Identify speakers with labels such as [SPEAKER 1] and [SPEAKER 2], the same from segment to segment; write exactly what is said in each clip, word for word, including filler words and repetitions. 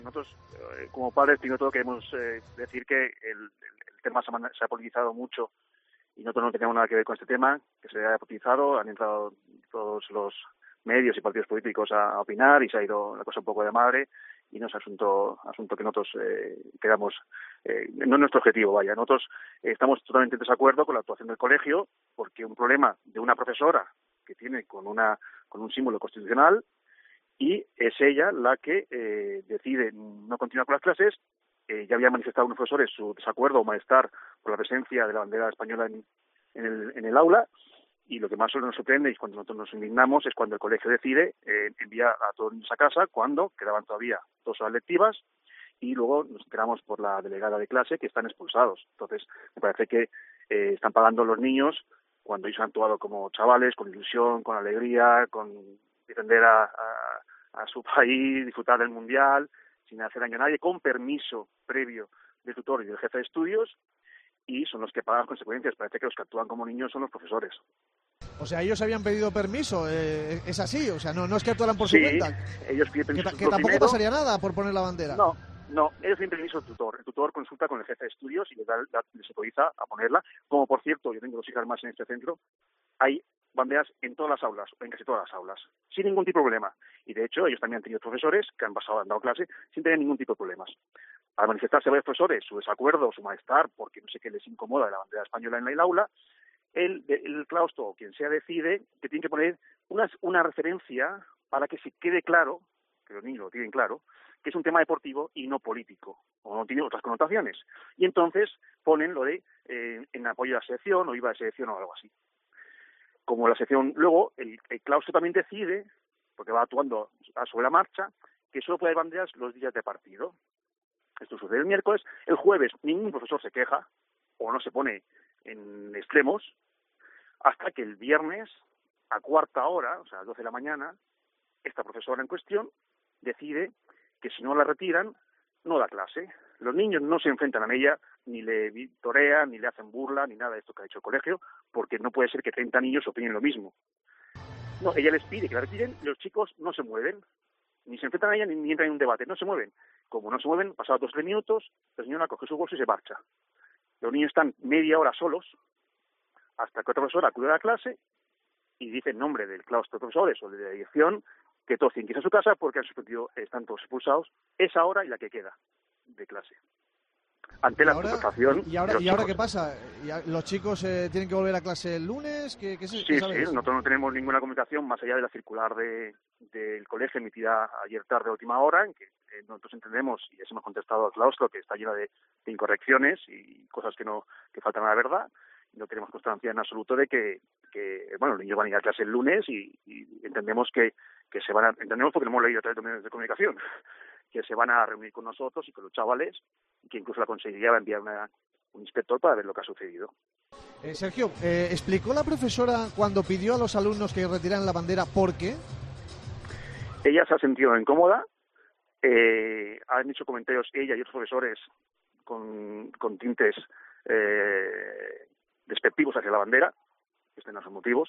[SPEAKER 1] Nosotros, eh, como padres, primero todo queremos eh, decir que el, el, el tema se ha, se ha politizado mucho y nosotros no tenemos nada que ver con este tema, que se ha politizado, han entrado todos los medios y partidos políticos a, a opinar y se ha ido la cosa un poco de madre y no es asunto asunto que nosotros eh, queramos, eh, no es nuestro objetivo, vaya. Nosotros eh, estamos totalmente en desacuerdo con la actuación del colegio porque un problema de una profesora que tiene con una con un símbolo constitucional y es ella la que eh, decide no continuar con las clases. Eh, ya había manifestado unos profesores su desacuerdo o malestar por la presencia de la bandera española en, en, el, en el aula, y lo que más nos sorprende y cuando nosotros nos indignamos es cuando el colegio decide eh, enviar a todos los niños a casa cuando quedaban todavía dos horas lectivas y luego nos enteramos por la delegada de clase que están expulsados. Entonces, me parece que eh, están pagando los niños cuando ellos han actuado como chavales, con ilusión, con alegría, con defender a, a a su país, disfrutar del mundial, sin hacer daño a nadie, con permiso previo del tutor y del jefe de estudios, y son los que pagan las consecuencias. Parece que los que actúan como niños son los profesores.
[SPEAKER 2] O sea, ellos habían pedido permiso, eh, es así, o sea, no, no es que actuaran por
[SPEAKER 1] sí,
[SPEAKER 2] su cuenta.
[SPEAKER 1] Ellos piden permiso.
[SPEAKER 2] Que, que tampoco
[SPEAKER 1] primero.
[SPEAKER 2] pasaría nada por poner la bandera.
[SPEAKER 1] No, no, ellos piden permiso al tutor. El tutor consulta con el jefe de estudios y les, da, les autoriza a ponerla. Como por cierto, yo tengo dos hijas más en este centro, hay banderas en todas las aulas, o en casi todas las aulas, sin ningún tipo de problema. Y de hecho, ellos también han tenido profesores que han pasado, han dado clase sin tener ningún tipo de problemas. Al manifestarse varios profesores su desacuerdo, su malestar, porque no sé qué les incomoda de la bandera española en el aula, el, el claustro o quien sea decide que tiene que poner una, una referencia para que se quede claro, que los niños lo tienen claro, que es un tema deportivo y no político, o no tiene otras connotaciones. Y entonces ponen lo de eh, en apoyo a la selección, o iba a selección o algo así. Como la sección, luego el, el claustro también decide, porque va actuando sobre la marcha, que solo puede haber banderas los días de partido. Esto sucede el miércoles. El jueves ningún profesor se queja o no se pone en extremos hasta que el viernes a cuarta hora, o sea, a las doce de la mañana, esta profesora en cuestión decide que si no la retiran, no da clase. Los niños no se enfrentan a ella, ni le vitorean, ni le hacen burla, ni nada de esto que ha hecho el colegio, porque no puede ser que treinta niños opinen lo mismo. No, ella les pide que la retiren, los chicos no se mueven, ni se enfrentan a ella, ni, ni entran en un debate, no se mueven. Como no se mueven, pasados dos o tres minutos, la señora coge su bolso y se marcha. Los niños están media hora solos, hasta que otra profesora acude a la clase y dice en nombre del claustro de profesores o de la dirección que todos tienen que irse a su casa porque han suspendido, están todos expulsados, esa hora y la que queda de clase. Ante la frustración.
[SPEAKER 2] ¿Y ahora, ¿y ahora qué pasa? ¿Los chicos eh, tienen que volver a clase el lunes? ¿Qué, qué,
[SPEAKER 1] sí,
[SPEAKER 2] qué
[SPEAKER 1] sí, nosotros no tenemos ninguna comunicación más allá de la circular de, del colegio emitida ayer tarde a última hora, en que eh, nosotros entendemos y les hemos contestado al claustro que está llena de, de incorrecciones y cosas que no que faltan a la verdad. No tenemos constancia en absoluto de que, que bueno, los niños van a ir a clase el lunes y, y entendemos que, que se van a, entendemos porque lo hemos leído a través de medios de comunicación, que se van a reunir con nosotros y con los chavales, y que incluso la consejería va a enviar una, un inspector para ver lo que ha sucedido.
[SPEAKER 2] Eh, Sergio, eh, ¿explicó la profesora cuando pidió a los alumnos que retiraran la bandera por qué?
[SPEAKER 1] Ella se ha sentido incómoda, eh, han hecho comentarios ella y otros profesores con, con tintes eh, despectivos hacia la bandera, estos no son motivos,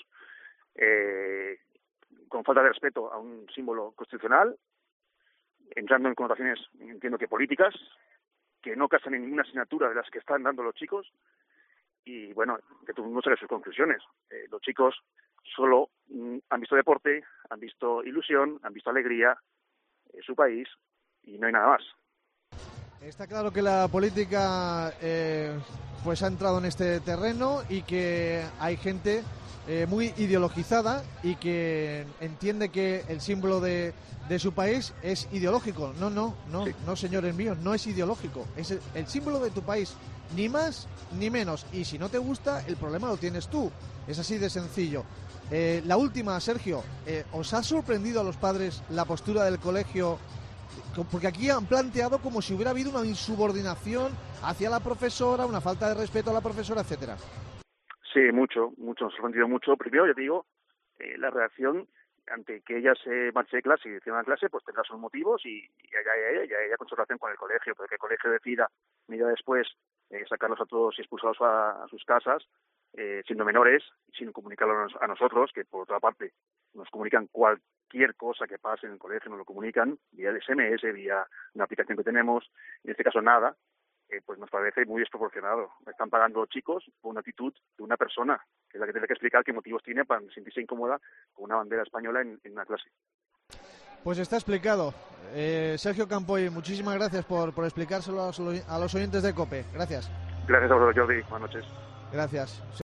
[SPEAKER 1] eh, con falta de respeto a un símbolo constitucional, entrando en connotaciones, entiendo que políticas, que no casan en ninguna asignatura de las que están dando los chicos, y bueno, que tú no sabes sus conclusiones. Eh, los chicos solo mm, han visto deporte, han visto ilusión, han visto alegría, eh, su país, y no hay nada más.
[SPEAKER 2] Está claro que la política eh, pues ha entrado en este terreno y que hay gente eh, muy ideologizada y que entiende que el símbolo de, de su país es ideológico. No, no, no, sí. no, señores míos, no es ideológico. Es el, el símbolo de tu país, ni más ni menos. Y si no te gusta, el problema lo tienes tú. Es así de sencillo. Eh, la última, Sergio, eh, ¿os ha sorprendido a los padres la postura del colegio? Porque aquí han planteado como si hubiera habido una insubordinación hacia la profesora, una falta de respeto a la profesora, etcétera.
[SPEAKER 1] Sí, mucho, mucho, nos ha sorprendido mucho. Primero, yo te digo, eh, la reacción ante que ella se marche de clase y decida una clase, pues tendrá sus motivos y, y ella, ella, ella, ella con su relación con el colegio, pero que el colegio decida, media después, eh, sacarlos a todos y expulsarlos a, a sus casas, eh, siendo menores, sin comunicarlo a nosotros, que por otra parte nos comunican cualquier cosa que pase en el colegio, nos lo comunican vía el S M S, vía una aplicación que tenemos, en este caso nada, eh, pues nos parece muy desproporcionado. Están pagando los chicos por una actitud de una persona, que es la que tiene que explicar qué motivos tiene para sentirse incómoda con una bandera española en, en una clase.
[SPEAKER 2] Pues está explicado. Eh, Sergio Campoy, muchísimas gracias por, por explicárselo a los, a los oyentes de COPE. Gracias.
[SPEAKER 1] Gracias a vosotros, Jordi. Buenas noches.
[SPEAKER 2] Gracias.